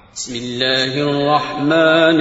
بسم اللہ الرحمن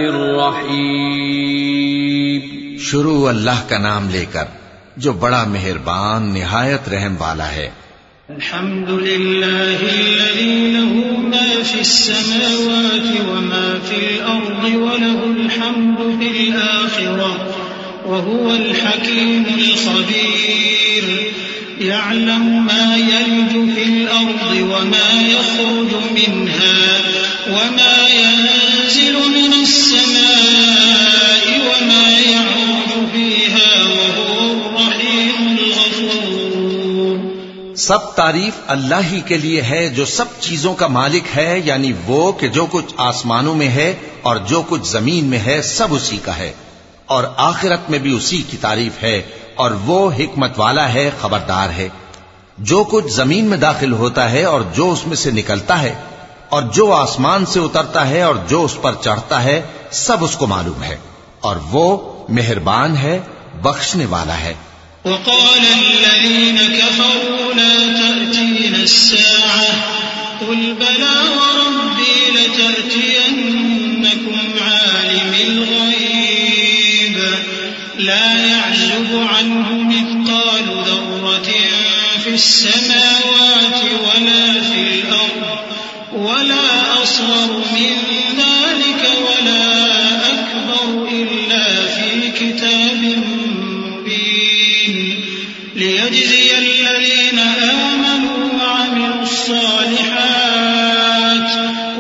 الرحیم. شروع اللہ کا نام لے کر جو بڑا مہربان نہایت رحم والا ہے. الحمد للہ الذی له ما فی السماوات وما فی الارض وله الحمد فی الآخرة وهو الحکیم الخبیر. يعلم ما يلج في الأرض وما يخرج منها وما ينزل من السماء وما يعرج فيها وهو الرحيم الغفور. سب تعریف اللہ ہی کے لیے ہے جو سب چیزوں کا مالک ہے، یعنی وہ کہ جو کچھ آسمانوں میں ہے اور جو کچھ زمین میں ہے سب اسی کا ہے، اور آخرت میں بھی اسی کی تعریف ہے، اور وہ حکمت والا ہے، خبردار ہے. جو کچھ زمین میں داخل ہوتا ہے اور جو اس میں سے نکلتا ہے اور جو آسمان سے اترتا ہے اور جو اس پر چڑھتا ہے سب اس کو معلوم ہے، اور وہ مہربان ہے، بخشنے والا ہے. وقال الذين كفروا لا تأتينا الساعة قل بلى وربي لتأتينكم عالم الغيب لا يعزب عنه مثقال ذرة في السماوات ولا في الأرض ولا أصغر من ذلك ولا أكبر إلا في كتاب مبين ليجزي الذين آمنوا وعملوا الصالحات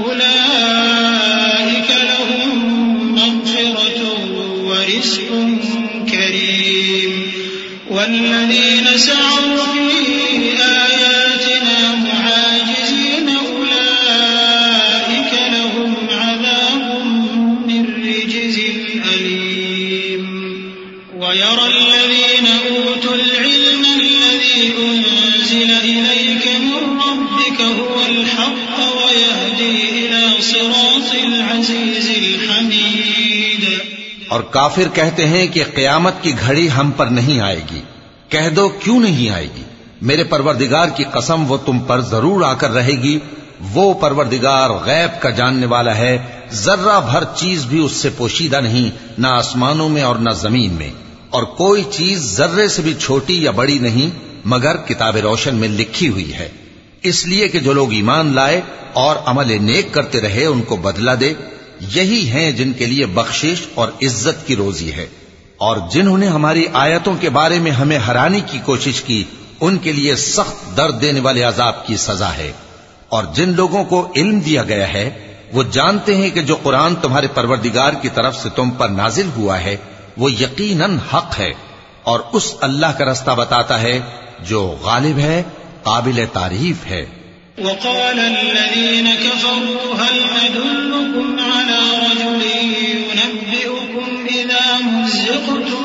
أولئك لهم مغفرة ورزق كريم. والذين سعوا في آياتنا معاجزين أولئك لهم عذاب من رجز أليم. ويرى الذين أوتوا العلم الذي أنزل إليك من ربك هو الحق ويهدي إلى صراط العزيز الحميد. اور کافر کہتے ہیں کہ قیامت کی گھڑی ہم پر نہیں آئے گی. کہہ دو کیوں نہیں آئے گی؟ میرے پروردگار کی قسم وہ تم پر ضرور آ کر رہے گی. وہ پروردگار غیب کا جاننے والا ہے، ذرہ بھر چیز بھی اس سے پوشیدہ نہیں، نہ آسمانوں میں اور نہ زمین میں، اور کوئی چیز ذرے سے بھی چھوٹی یا بڑی نہیں مگر کتاب روشن میں لکھی ہوئی ہے. اس لیے کہ جو لوگ ایمان لائے اور عمل نیک کرتے رہے ان کو بدلہ دے. یہی ہیں جن کے لیے بخشش اور عزت کی روزی ہے. اور جنہوں نے ہماری آیتوں کے بارے میں ہمیں ہرانے کی کوشش کی ان کے لیے سخت درد دینے والے عذاب کی سزا ہے. اور جن لوگوں کو علم دیا گیا ہے وہ جانتے ہیں کہ جو قرآن تمہارے پروردگار کی طرف سے تم پر نازل ہوا ہے وہ یقیناً حق ہے، اور اس اللہ کا رستہ بتاتا ہے جو غالب ہے، قابل تعریف ہے. وقال الذين كفروا هل ندلكم على رجل ينبئكم إذا مزقتم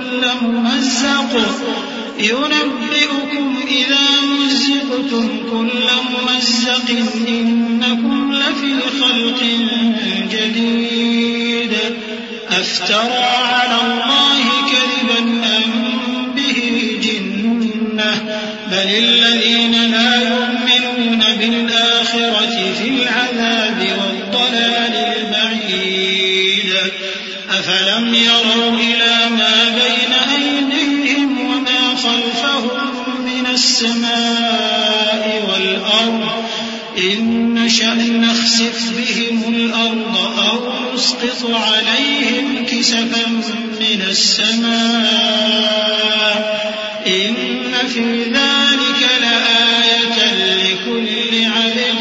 كل ممزق إنكم لفي خلق جديد أفترى على الله كذبا أم به جنة بل الذين لا يؤمنون بالآخرة في العذاب والضلال البعيد. أفلم يروا إلى ما بين أيديهم وما خلفهم من السماء والأرض إن نشأ نخسف بهم الأرض أو نسقط عليهم كسفا من السماء إن في ذلك لآية لكل عبد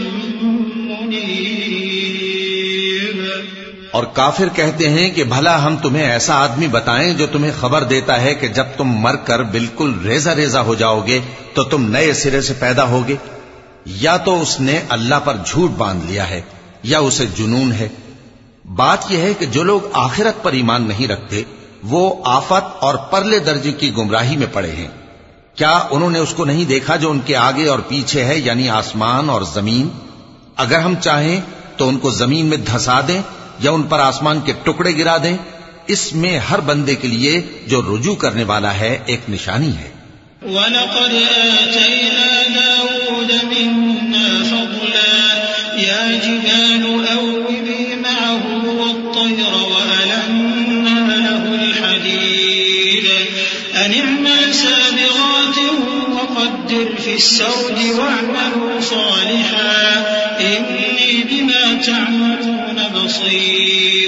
منيب. اور کافر کہتے ہیں کہ بھلا ہم تمہیں ایسا آدمی بتائیں جو تمہیں خبر دیتا ہے کہ جب تم مر کر بالکل ریزہ ریزہ ہو جاؤ گے تو تم نئے سرے سے پیدا ہوگے؟ یا تو اس نے اللہ پر جھوٹ باندھ لیا ہے یا اسے جنون ہے. بات یہ ہے کہ جو لوگ آخرت پر ایمان نہیں رکھتے وہ آفت اور پرلے درجے کی گمراہی میں پڑے ہیں. کیا انہوں نے اس کو نہیں دیکھا جو ان کے آگے اور پیچھے ہے، یعنی آسمان اور زمین؟ اگر ہم چاہیں تو ان کو زمین میں دھسا دیں یا ان پر آسمان کے ٹکڑے گرا دیں. اس میں ہر بندے کے لیے جو رجوع کرنے والا ہے ایک نشانی ہے. وَلَقَدْ آتَيْنَا دَاوُودَ مِنَّا فَضْلًا يَا جِبَالُ نؤوبي معه والطير وألنا له الحديد أن اعمل سابغات وقدر في السرد واعملوا صالحا إني بما تعملون بصير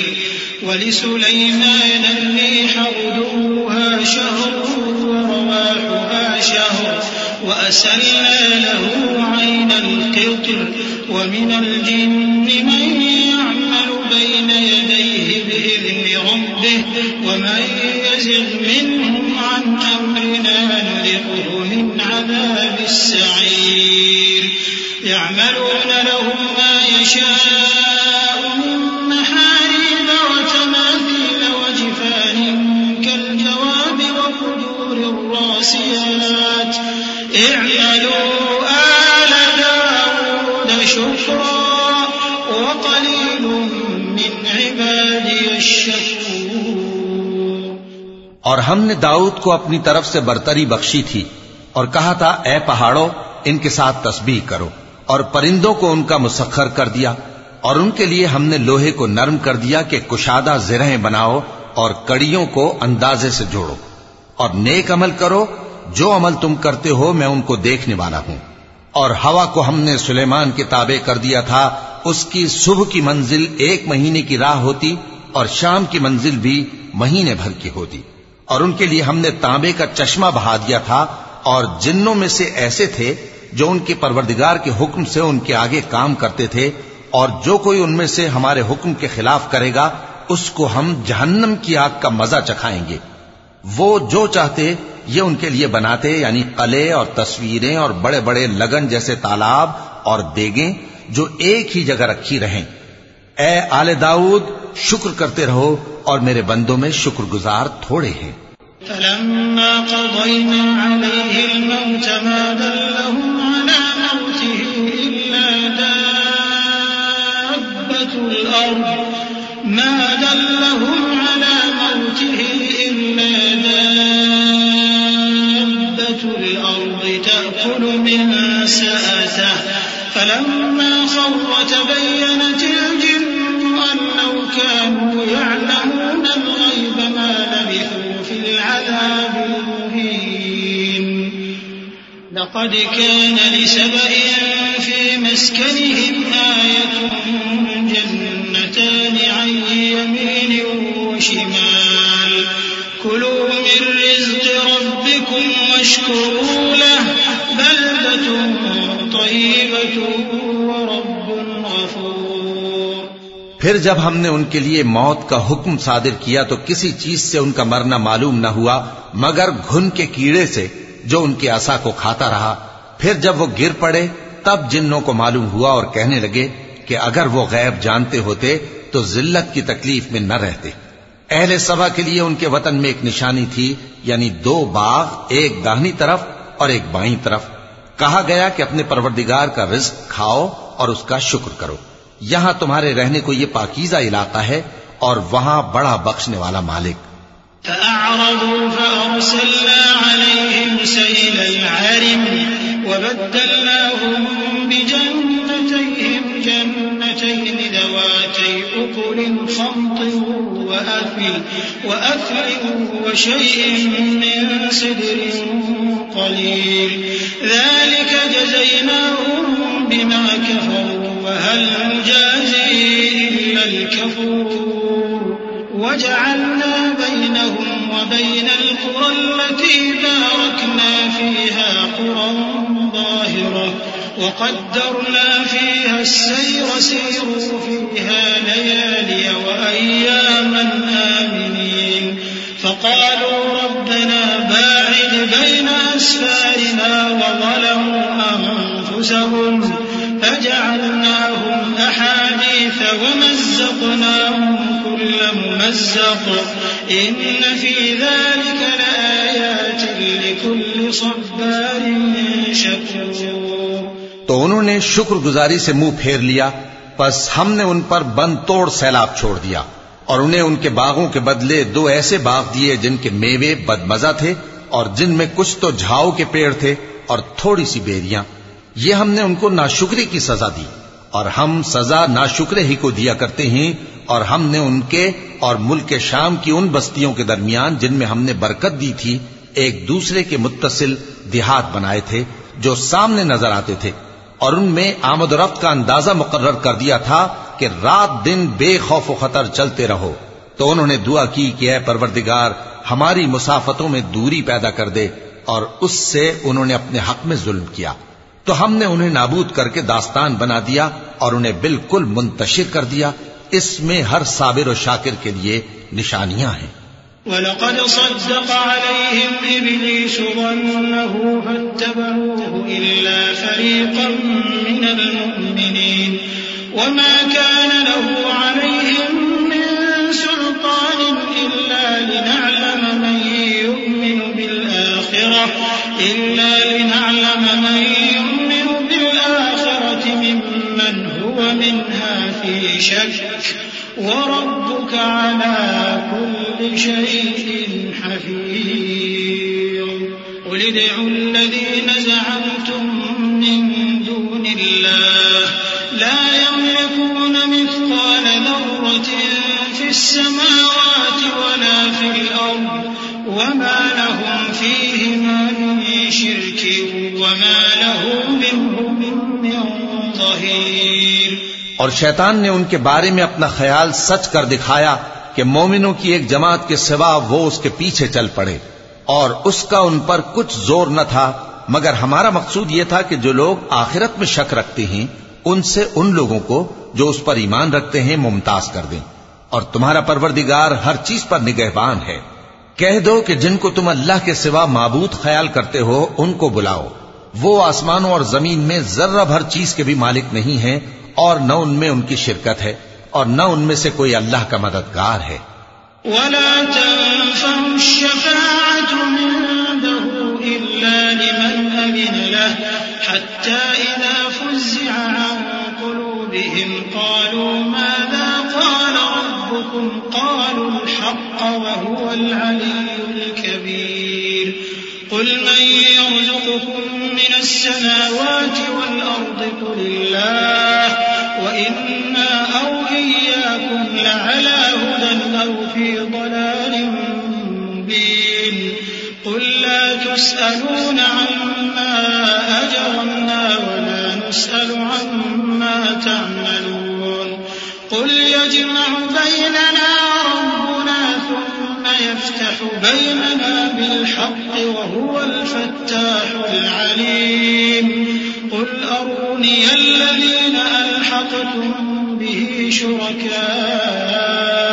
ولسليمان الريح غدوها شهر ورواحها شهر وأسلنا له عين القطر ومن الجن من يعمل بين يديه بإذن ربه ومن يزغ منهم عن أمرنا نذقه من عذاب السعير يعملون له ما يشاء من محاريب وتماثيل وجفان كالجواب وقدور الراسيات اعملوا آل داود شكرا وقليل من عبادي الشكور. اور ہم نے داؤد کو اپنی طرف سے برتری بخشی تھی اور کہا تھا اے پہاڑوں ان کے ساتھ تسبیح کرو، اور پرندوں کو ان کا مسخر کر دیا، اور ان کے لیے ہم نے لوہے کو نرم کر دیا کہ کشادہ زرہیں بناؤ اور کڑیوں کو اندازے سے جوڑو، اور نیک عمل کرو، جو عمل تم کرتے ہو میں ان کو دیکھنے والا ہوں. اور ہوا کو ہم نے سلیمان کے تابع کر دیا تھا، اس کی صبح کی منزل 1 مہینے کی راہ ہوتی اور شام کی منزل بھی مہینے بھر کی ہوتی. اور ان کے لیے ہم نے تانبے کا چشمہ بہا دیا تھا، اور جنوں میں سے ایسے تھے جو ان کے پروردگار کے حکم سے ان کے آگے کام کرتے تھے، اور جو کوئی ان میں سے ہمارے حکم کے خلاف کرے گا اس کو ہم جہنم کی آگ کا مزہ چکھائیں گے. وہ جو چاہتے یہ ان کے لیے بناتے، یعنی قلعے اور تصویریں اور بڑے بڑے لگن جیسے تالاب اور دیگیں جو ایک ہی جگہ رکھی رہیں. اے آل داؤد شکر کرتے رہو، اور میرے بندوں میں شکر گزار تھوڑے ہیں. فلما قضينا عليه الموت ما دلهم على موته إلا دابة الأرض تأكل من سأته فلما خر تبينت الجن أن لو كانوا يعلمون الغيب ما لبثوا في العذاب المهين. لقد كان لسبإ في مسكنهم آية جنتان عن يمين وشمال كلوا من رزق ربكم واشكروا له بلدة طيبة ورب غفور. پھر جب ہم نے ان کے لیے موت کا حکم صادر کیا تو کسی چیز سے ان کا مرنا معلوم نہ ہوا مگر گھن کے کیڑے سے جو ان کے عصا کو کھاتا رہا. پھر جب وہ گر پڑے تب جنوں کو معلوم ہوا اور کہنے لگے کہ اگر وہ غیب جانتے ہوتے تو ذلت کی تکلیف میں نہ رہتے. اہل سبا کے لیے ان کے وطن میں ایک نشانی تھی، یعنی 2 باغ، ایک داہنی طرف اور ایک بائیں طرف. کہا گیا کہ اپنے پروردگار کا رزق کھاؤ اور اس کا شکر کرو. یہاں تمہارے رہنے کو یہ پاکیزہ علاقہ ہے اور وہاں بڑا بخشنے والا مالک. فأعرضوا فأرسلنا عليهم سيل العرم وبدلناهم بجنتين ذواتي أكل خمط وأثل وشيء من سدر قليل ذلك جزيناهم بما كفروا وهل نجازي إلا الكفور. وجعلنا بينهم وبين القرى التي باركنا فيها قرى ظاهرة وقدرنا فيها السير سيروا فيها ليالي وأياما آمنين. فقالوا ربنا باعد بين أسفارنا وظلموا أنفسهم فجعلناهم أحاديث ومزقناهم كل ممزق إن في ذلك لآيات لكل صبار شكور. تو انہوں نے شکر گزاری سے منہ پھیر لیا، پس ہم نے ان پر بند توڑ سیلاب چھوڑ دیا، اور انہیں ان کے باغوں کے بدلے 2 ایسے باغ دیے جن کے میوے بدمزہ تھے اور جن میں کچھ تو جھاؤ کے پیڑ تھے اور تھوڑی سی بیریاں. یہ ہم نے ان کو ناشکری کی سزا دی، اور ہم سزا ناشکرے ہی کو دیا کرتے ہیں، اور ہم نے ان کے اور ملک شام کی ان بستیوں کے درمیان جن میں ہم نے برکت دی تھی ایک دوسرے کے متصل دیہات بنائے تھے جو سامنے نظر آتے تھے، اور ان میں آمد و رفت کا اندازہ مقرر کر دیا تھا کہ رات دن بے خوف و خطر چلتے رہو۔ تو انہوں نے دعا کی کہ اے پروردگار ہماری مسافتوں میں دوری پیدا کر دے، اور اس سے انہوں نے اپنے حق میں ظلم کیا، تو ہم نے انہیں نابود کر کے داستان بنا دیا اور انہیں بالکل منتشر کر دیا۔ اس میں ہر صابر و شاکر کے لیے نشانیاں ہیں۔ وَلَقَدْ صَدَّقَ عَلَيْهِمْ إِبْلِيسُ ظَنَّهُ فَاتَّبَعُوهُ إِلَّا فَرِيقًا مِّنَ الْمُؤْمِنِينَ وَمَا كَانَ لَهُ عَلَيْهِمْ مِّن سُلْطَانٍ إِلَّا لِنَعْلَمَ مَن يُؤْمِنُ بِالْآخِرَةِ مِمَّنْ هُوَ مِنْهَا فِي شَكٍّ وَرَبُّكَ عَلَى كُلِّ شَيْءٍ حَفِيظٌ قُلِ ادْعُوا الَّذِينَ زَعَمْتُم مِّن دُونِ اللَّهِ لَا يَمْلِكُونَ مِثْقَالَ ذَرَّةٍ فِي السَّمَاوَاتِ وَلَا فِي الْأَرْضِ وَمَا لَهُمْ فِيهِمَا مِن شِرْكٍ وَمَا لَهُ مِنْهُم مِّن ظَهِيرٍ۔ اور شیطان نے ان کے بارے میں اپنا خیال سچ کر دکھایا کہ مومنوں کی ایک جماعت کے سوا وہ اس کے پیچھے چل پڑے، اور اس کا ان پر کچھ زور نہ تھا، مگر ہمارا مقصود یہ تھا کہ جو لوگ آخرت میں شک رکھتے ہیں ان سے ان لوگوں کو جو اس پر ایمان رکھتے ہیں ممتاز کر دیں، اور تمہارا پروردگار ہر چیز پر نگہبان ہے۔ کہہ دو کہ جن کو تم اللہ کے سوا معبود خیال کرتے ہو ان کو بلاؤ، وہ آسمانوں اور زمین میں ذرہ بھر چیز کے بھی مالک نہیں ہیں، اور نہ ان میں ان کی شرکت ہے، اور نہ ان میں سے کوئی اللہ کا مددگار ہے۔ وَلَا تَنفَعُ الشَّفَاعَةُ عِندَهُ إِلَّا لِمَنْ أَذِنَ لَهُ حَتَّى إِذَا فُزِّعَ عَن قُلُوبِهِمْ قَالُوا مَاذَا قَالَ رَبُّكُمْ قَالُوا الْحَقَّ وَهُوَ الْعَلِيُّ الْكَبِيرُ قُلْ مَن يَرْزُقُكُم مِّنَ السَّمَاوَاتِ وَالْأَرْضِ قُلِ اللَّهُ وَإِنَّا أَوْ إِيَّاكُمْ لَعَلَىٰ هُدًى أَوْ فِي ضَلَالٍ مُّبِينٍ قُل لَّا تُسْأَلُونَ عَمَّا أَجْرَمْنَا وَلَا نُسْأَلُ عَمَّا تَعْمَلُونَ قُلْ يَجْمَعُ بَيْنَنَا رَبُّنَا ثُمَّ يَفْتَحُ بَيْنَنَا بِالْحَقِّ وَهُوَ الْفَتَّاحُ الْعَلِيمُ قُلْ أَرُونِيَ الَّذِينَ أَلْحَقْتُم بِهِ شُرَكَاءَ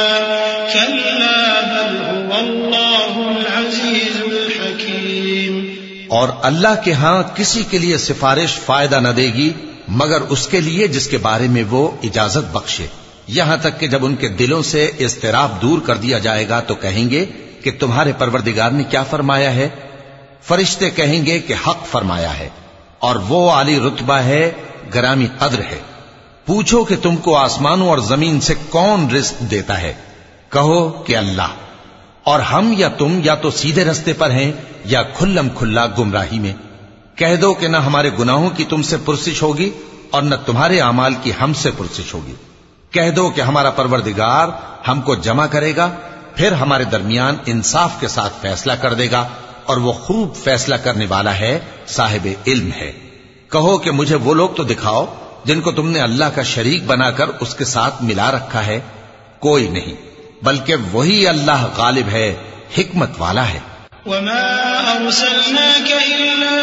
كَلَّا بَلْ هُوَ اللَّهُ الْعَزِيزُ الْحَكِيمُ۔ اور اللہ کے ہاں کسی کے لیے سفارش فائدہ نہ دے گی مگر اس کے لیے جس کے بارے میں وہ اجازت بخشے، یہاں تک کہ جب ان کے دلوں سے اضطراب دور کر دیا جائے گا تو کہیں گے کہ تمہارے پروردگار نے کیا فرمایا ہے؟ فرشتے کہیں گے کہ حق فرمایا ہے، اور وہ عالی رتبہ ہے، گرامی قدر ہے۔ پوچھو کہ تم کو آسمانوں اور زمین سے کون رزق دیتا ہے؟ کہو کہ اللہ، اور ہم یا تم یا تو سیدھے رستے پر ہیں یا کھلم کھلا گمراہی میں۔ کہہ دو کہ نہ ہمارے گناہوں کی تم سے پرسش ہوگی اور نہ تمہارے اعمال کی ہم سے پرسش ہوگی۔ کہہ دو کہ ہمارا پروردگار ہم کو جمع کرے گا، پھر ہمارے درمیان انصاف کے ساتھ فیصلہ کر دے گا، اور وہ خوب فیصلہ کرنے والا ہے، صاحب علم ہے۔ کہو کہ مجھے وہ لوگ تو دکھاؤ جن کو تم نے اللہ کا شریک بنا کر اس کے ساتھ ملا رکھا ہے۔ کوئی نہیں، بلکہ وہی اللہ غالب ہے، حکمت والا ہے۔ وَمَا أَرْسَلْنَاكَ إِلَّا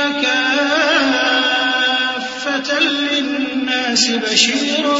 كَافَّةً لِّلنَّاسِ بَشِيرًا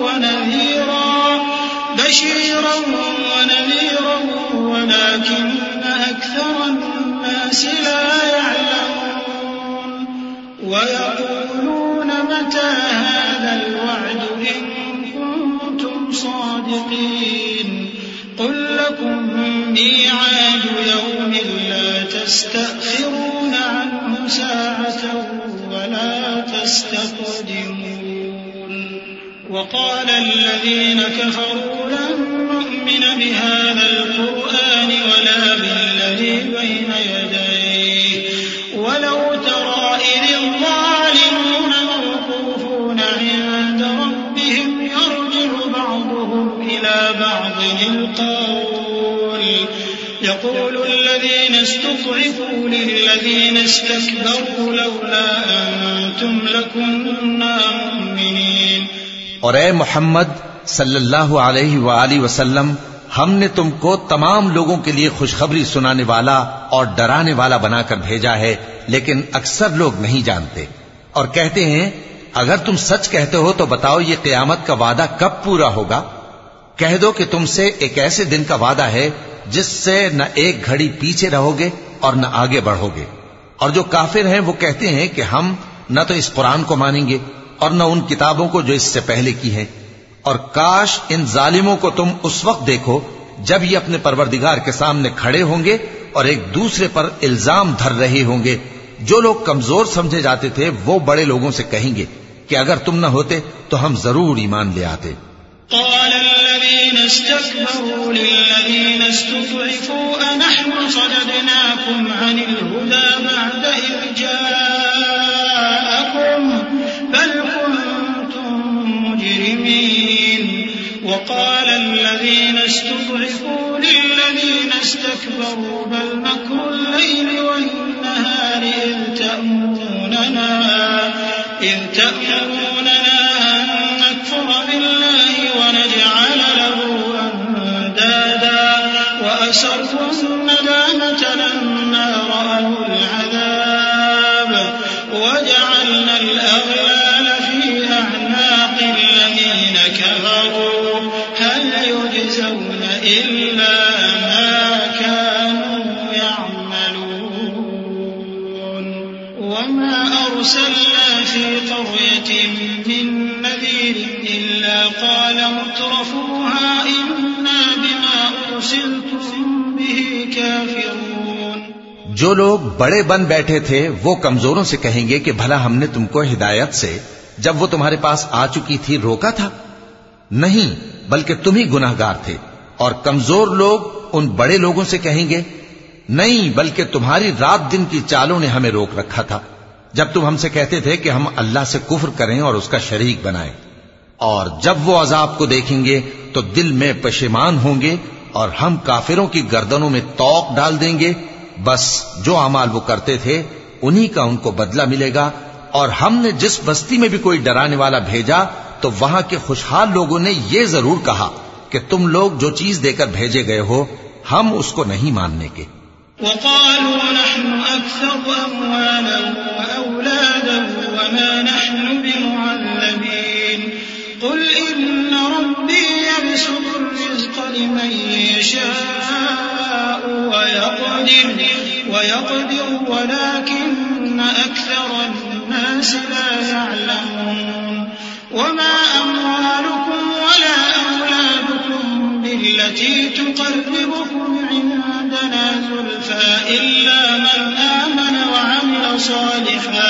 وَنَذِيرًا وَلَٰكِنَّ أَكْثَرَ النَّاسِ لَا يَعْلَمُونَ وَيَقُولُونَ مَتَىٰ هَٰذَا الْوَعْدُ إِن كُنتُمْ صَادِقِينَ قُل لَّكُم مِّيعَادُ يَوْمٍ لَّا تَسْتَأْخِرُونَ عَنْهُ سَاعَةً وَلَا تَسْتَقْدِمُونَ وَقَالَ الَّذِينَ كَفَرُوا لَن نُّؤْمِنَ بِهَٰذَا الْقُرْآنِ وَلَا بِالَّذِي بَيْنَ يَدَيْهِ وَلَوْ تَرَىٰ إِذِ الظَّالِمُونَ مَوْقُوفُونَ عِندَ بعض القول يقول الذين استضعفوا للذين استكبروا لولا أنتم لكنا مؤمنين. اور اے محمد صلی اللہ علیہ وآلہ وسلم، ہم نے تم کو تمام لوگوں کے لیے خوشخبری سنانے والا اور ڈرانے والا بنا کر بھیجا ہے، لیکن اکثر لوگ نہیں جانتے اور کہتے ہیں اگر تم سچ کہتے ہو تو بتاؤ یہ قیامت کا وعدہ کب پورا ہوگا؟ کہہ دو کہ تم سے ایک ایسے دن کا وعدہ ہے جس سے نہ ایک گھڑی پیچھے رہو گے اور نہ آگے بڑھو گے. اور جو کافر ہیں وہ کہتے ہیں کہ ہم نہ تو اس قرآن کو مانیں گے اور نہ ان کتابوں کو جو اس سے پہلے کی ہیں. اور کاش ان ظالموں کو تم اس وقت دیکھو جب یہ اپنے پروردگار کے سامنے کھڑے ہوں گے اور ایک دوسرے پر الزام دھر رہے ہوں گے. جو لوگ کمزور سمجھے جاتے تھے وہ بڑے لوگوں سے کہیں گے کہ اگر تم نہ ہوتے تو ہم ضرور ایمان لے آتے. قال الذين استكبروا للذين استضعفوا أنحن صددناكم عن الهدى بعد إذ جاءكم بل كنتم مجرمين. وقال الذين استضعفوا للذين استكبروا بل مكر الليل والنهار إذ تأمروننا أن نكفر بالله ونجعل له أندادا وأسروا الندامة لما رأوا العذاب وجعلنا الأغلال في أعناق الذين كفروا هل يجزون إلا ما كانوا يعملون. وما أرسلنا في قرية من نذير إلا قال مترفوها إنا بما أرسلتم به كافرون. جو لوگ بڑے بن بیٹھے تھے وہ کمزوروں سے کہیں گے کہ بھلا ہم نے تم کو ہدایت سے جب وہ تمہارے پاس آ چکی تھی روکا تھا؟ نہیں، بلکہ تم ہی گناہگار تھے. اور کمزور لوگ ان بڑے لوگوں سے کہیں گے نہیں، بلکہ تمہاری رات دن کی چالوں نے ہمیں روک رکھا تھا جب تم ہم سے کہتے تھے کہ ہم اللہ سے کفر کریں اور اس کا شریک بنائیں. اور جب وہ عذاب کو دیکھیں گے تو دل میں پشیمان ہوں گے اور ہم کافروں کی گردنوں میں توق ڈال دیں گے. بس جو اعمال وہ کرتے تھے انہی کا ان کو بدلہ ملے گا. اور ہم نے جس بستی میں بھی کوئی ڈرانے والا بھیجا تو وہاں کے خوشحال لوگوں نے یہ ضرور کہا کہ تم لوگ جو چیز دے کر بھیجے گئے ہو ہم اس کو نہیں ماننے کے. وقالوا نحن أكثر أموالا وأولادا وما نحن بمعذبين. قل إن ربي يبسط الرزق لمن يشاء ويقدر ولكن أكثر الناس لا يعلمون. وما أموالكم ولا أولادكم بالتي تقربكم عندنا زلفى إلا من آمن وعمل صالحا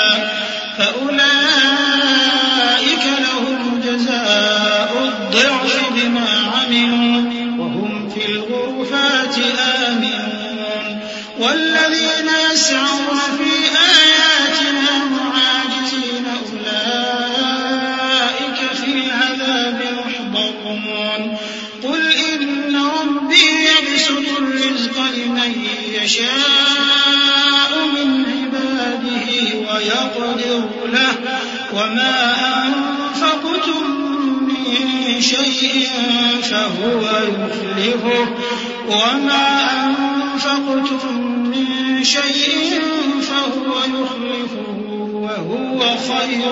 فأولئك لهم جزاء الضعف بما عملوا وهم في الغرفات آمنون. والذين يسعون في آياتنا معاجزين أولئك في العذاب محضرون. قل إن ربي يبسط الرزق لمن يشاء من عباده ويقدر له وما أنفقتم من شيء فهو يخلفه وهو خير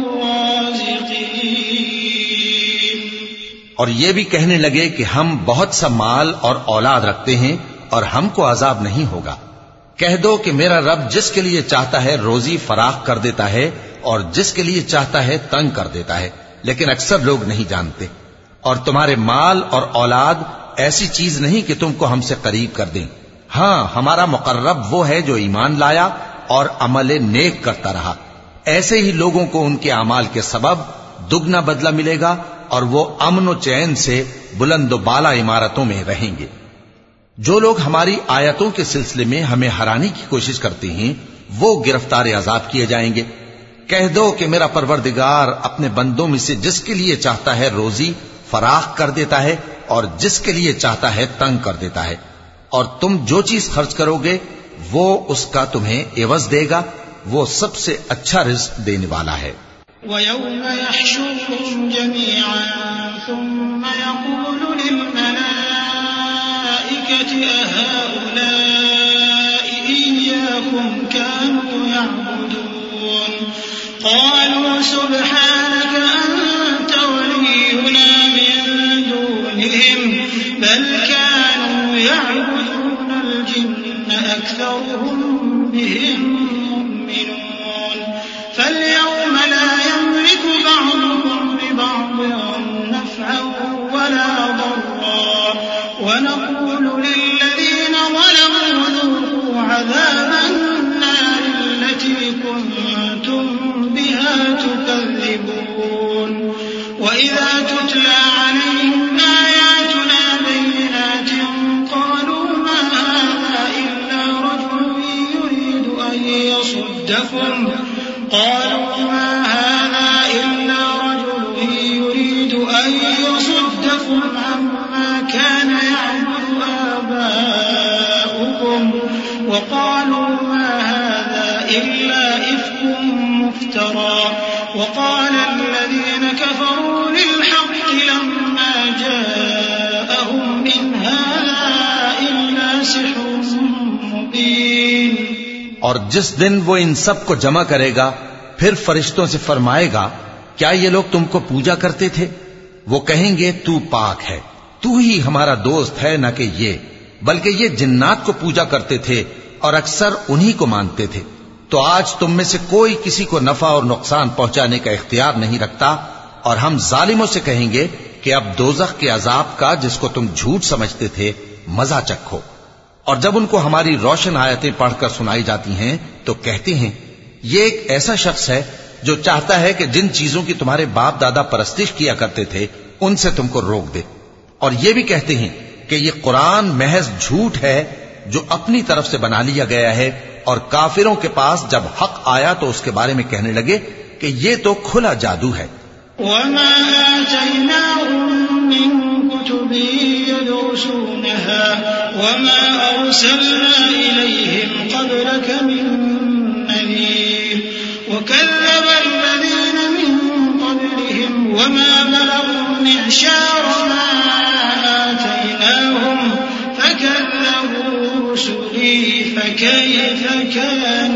الرازقين. اور یہ بھی کہنے لگے کہ ہم بہت سا مال اور اولاد رکھتے ہیں اور ہم کو عذاب نہیں ہوگا. کہہ دو کہ میرا رب جس کے لیے چاہتا ہے روزی فراخ کر دیتا ہے اور جس کے لیے چاہتا ہے تنگ کر دیتا ہے، لیکن اکثر لوگ نہیں جانتے. اور تمہارے مال اور اولاد ایسی چیز نہیں کہ تم کو ہم سے قریب کر دیں. ہاں، ہمارا مقرب وہ ہے جو ایمان لایا اور عمل نیک کرتا رہا. ایسے ہی لوگوں کو ان کے اعمال کے سبب دگنا بدلہ ملے گا اور وہ امن و چین سے بلند و بالا عمارتوں میں رہیں گے. جو لوگ ہماری آیتوں کے سلسلے میں ہمیں ہرانے کی کوشش کرتے ہیں وہ گرفتار عذاب کیے جائیں گے. کہہ دو کہ میرا پروردگار اپنے بندوں میں سے جس کے لیے چاہتا ہے روزی فراخ کر دیتا ہے اور جس کے لیے چاہتا ہے تنگ کر دیتا ہے، اور تم جو چیز خرچ کرو گے وہ اس کا تمہیں عوض دے گا، وہ سب سے اچھا رزق دینے والا ہے۔ وَيَوْمَ يَحْشُرُهُمْ جَمِيعًا ثُمَّ يَقُولُ لِلْمَلَائِكَةِ أَهَؤُلَاءِ إِيَّاكُمْ كَانُوا يَعْبُدُونَ قَالُوا سُبْحَانَكَ أَنْتَ وَلِيُّنَا مِنْ دُونِهِمْ بَلْ كَانُوا يَعْبُدُونَ الْجِنَّ أَكْثَرُهُمْ بِهِمْ مُؤْمِنُونَ فَالْيَوْمَ لَا يَمْلِكُ بَعْضُكُمْ لِبَعْضٍ نَفْعًا وَلَا ضَرًّا وَنَقُولُ لِلَّذِينَ ظَلَمُوا ذُوقُوا عَذَابَ النَّارِ الَّتِي كُنتُمْ بِهَا تُكَذِّبُونَ وَإِذَا تُتْلَى عَلَيْهِمْ آيَاتُنَا بَيِّنَاتٍ قَالُوا مَا هَذَا إِلَّا رَجُلٌ يُرِيدُ أَن يَصُدَّكُمْ عَمَّا كَانَ يَعْبُدُ آبَاؤُكُمْ وَقَالُوا مَا هَذَا إِلَّا إِفْكٌ مُفْتَرًى وَقَالَ الَّذِينَ كَفَرُوا لِلْحَقِّ لَمَّا جَاءَهُمْ إِنْ هَذَا إِلَّا سِحْرٌ مُبِينٌ۔ اور جس دن وہ ان سب کو جمع کرے گا پھر فرشتوں سے فرمائے گا کیا یہ لوگ تم کو پوجا کرتے تھے؟ وہ کہیں گے تو پاک ہے، تو ہی ہمارا دوست ہے، نہ کہ یہ، بلکہ یہ جنات کو پوجا کرتے تھے اور اکثر انہی کو مانتے تھے۔ تو آج تم میں سے کوئی کسی کو نفع اور نقصان پہنچانے کا اختیار نہیں رکھتا، اور ہم ظالموں سے کہیں گے کہ اب دوزخ کے عذاب کا جس کو تم جھوٹ سمجھتے تھے مزہ چکھو۔ اور جب ان کو ہماری روشن آیتیں پڑھ کر سنائی جاتی ہیں تو کہتے ہیں یہ ایک ایسا شخص ہے جو چاہتا ہے کہ جن چیزوں کی تمہارے باپ دادا پرستش کیا کرتے تھے ان سے تم کو روک دے، اور یہ بھی کہتے ہیں کہ یہ قرآن محض جھوٹ ہے جو اپنی طرف سے بنا لیا گیا ہے، اور کافروں کے پاس جب حق آیا تو اس کے بارے میں کہنے لگے کہ یہ تو کھلا جادو ہے۔ وَمَا آتَيْنَاهُم مِّن كُتُبٍ يَدْرُسُونَهَا وَمَا أَرْسَلْنَا إِلَيْهِمْ قَبْلَكَ مِن نَّذِيرٍ وَكَذَّبَ الَّذِينَ مِن قَبْلِهِمْ وَمَا بَلَغُوا مِعْشَارَ مَا آتَيْنَاهُمْ فَكَذَّبُوا رُسُلِي فَكَيْفَ كَانَ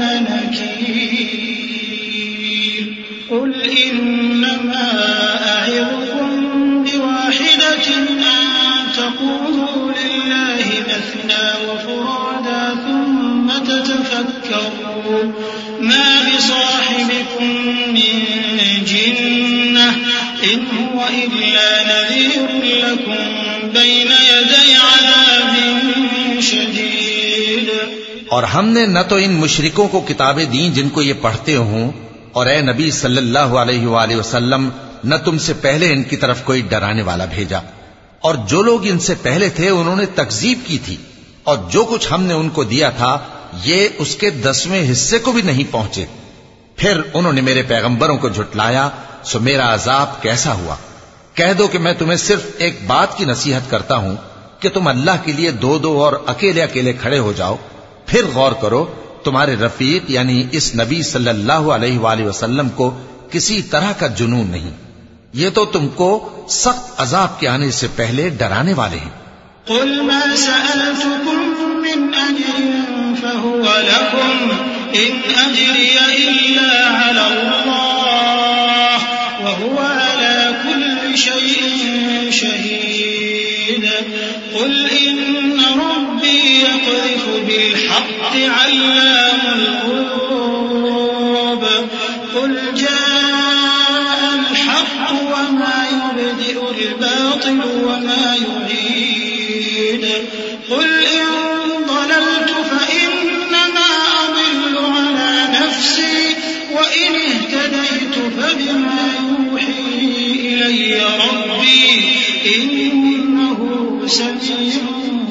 نَكِيرِ قُلْ إِنَّمَا أَعِظُكُم بِوَاحِدَةٍ أَن تَقُومُوا لِلَّهِ مَثْنَىٰ وَفُرَادَىٰ ثُمَّ تَتَفَكَّرُوا مَا بِصَاحِبِكُم مِّن جِنَّةٍ إِنْ هُوَ إِلَّا نَذِيرٌ لَّكُم بَيْنَ يَدَيْ عَذَابٍ شَدِيدٍ۔ اور ہم نے نہ تو ان مشرکوں کو کتابیں دیں جن کو یہ پڑھتے ہوں، اور اے نبی صلی اللہ علیہ وآلہ وسلم نہ تم سے پہلے ان کی طرف کوئی ڈرانے والا بھیجا، اور جو لوگ ان سے پہلے تھے انہوں نے تکذیب کی تھی، اور جو کچھ ہم نے ان کو دیا تھا یہ اس کے 10ویں حصے کو بھی نہیں پہنچے۔ پھر انہوں نے میرے پیغمبروں کو جھٹلایا، سو میرا عذاب کیسا ہوا۔ کہہ دو کہ میں تمہیں صرف ایک بات کی نصیحت کرتا ہوں کہ تم اللہ کے لیے دو دو اور اکیلے اکیلے کھڑے ہو جاؤ، پھر غور کرو تمہارے رفیق یعنی اس نبی صلی اللہ علیہ وآلہ وسلم کو کسی طرح کا جنون نہیں، یہ تو تم کو سخت عذاب کے آنے سے پہلے ڈرانے والے ہیں۔ قُلْ مَا سَأَلْتُكُم مِّنْ أَجْرٍ فَهُوَ لَكُمْ إِنْ أَجْرِيَ إِلَّا عَلَى اللَّهِ وَهُوَ عَلَى كُلِّ شَيْءٍ شَهِيدٌ قُلْ إِنَّ رَبِّي يَقْذِفُ بِالْحَقِّ عَلَّامُ الْغُيُوبِ قُلْ جَاءَ الْحَقُّ وَمَا يُبْدِئُ الْبَاطِلُ وَمَا يُعِيدُ قُلْ إِن ضَلَلْتُ فَإِنَّمَا أَضِلُّ عَلَى نَفْسِي وَإِنِ اهْتَدَيْتُ فَبِمَا يُوحِي إِلَيَّ رَبِّي إِنَّهُ سَمِيعٌ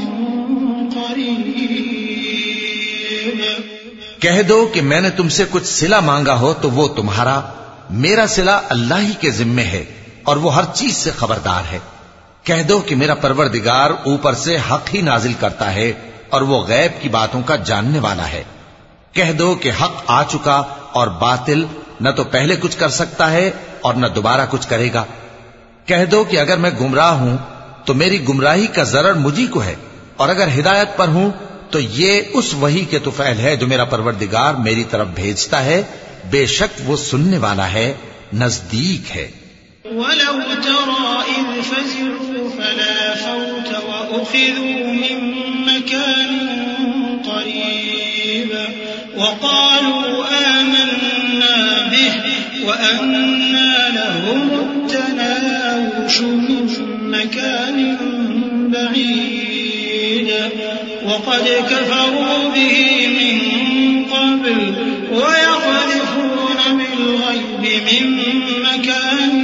قَرِيبٌ۔ کہہ دو کہ میں نے تم سے کچھ صلہ مانگا ہو تو وہ تمہارا، میرا صلہ اللہ ہی کے ذمے ہے اور وہ ہر چیز سے خبردار ہے۔ کہہ دو کہ میرا پروردگار اوپر سے حق ہی نازل کرتا ہے اور وہ غیب کی باتوں کا جاننے والا ہے۔ کہہ دو کہ حق آ چکا اور باطل نہ تو پہلے کچھ کر سکتا ہے اور نہ دوبارہ کچھ کرے گا۔ کہہ دو کہ اگر میں گمراہ ہوں تو میری گمراہی کا ضرر مجھی کو ہے، اور اگر ہدایت پر ہوں تو یہ اس وحی کے طفیل ہے جو میرا پروردگار میری طرف بھیجتا ہے، بے شک وہ سننے والا ہے، نزدیک ہے۔ وَلَوْ تَرَىٰ إِذْ فَزِعُوا فَلَا فَوْتَ وَأُخِذُوا مِن مَّكَانٍ قَرِيبٍ وَقَالُوا آمَنَّا بِهِ وَأَنَّىٰ لَهُمُ التَّنَاوُشُ مِن مَّكَانٍ بَعِيدٍ وَقَدْ كَفَرُوا بِهِ مِن قَبْلُ وَيَقْذِفُونَ بِالْغَيْبِ مِن مَّكَانٍ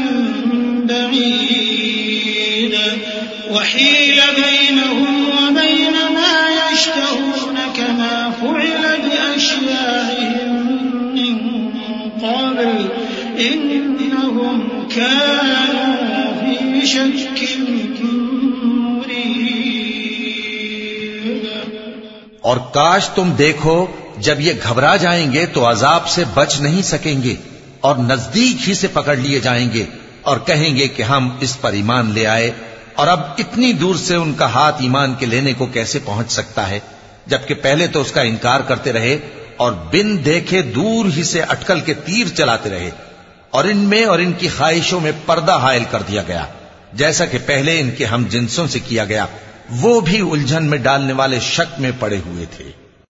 بعيد وحيل بينهم وبين ما يشتهون كما فعل بأشياعهم من قبل إنهم كانوا في شك مريب۔ اور کاش تم دیکھو جب یہ گھبرا جائیں گے تو عذاب سے بچ نہیں سکیں گے اور نزدیک ہی سے پکڑ لیے جائیں گے، اور کہیں گے کہ ہم اس پر ایمان لے آئے، اور اب اتنی دور سے ان کا ہاتھ ایمان کے لینے کو کیسے پہنچ سکتا ہے، جبکہ پہلے تو اس کا انکار کرتے رہے اور بن دیکھے دور ہی سے اٹکل کے تیر چلاتے رہے، اور ان میں اور ان کی خواہشوں میں پردہ حائل کر دیا گیا، جیسا کہ پہلے ان کے ہم جنسوں سے کیا گیا، وہ بھی الجھن میں ڈالنے والے شک میں پڑے ہوئے تھے۔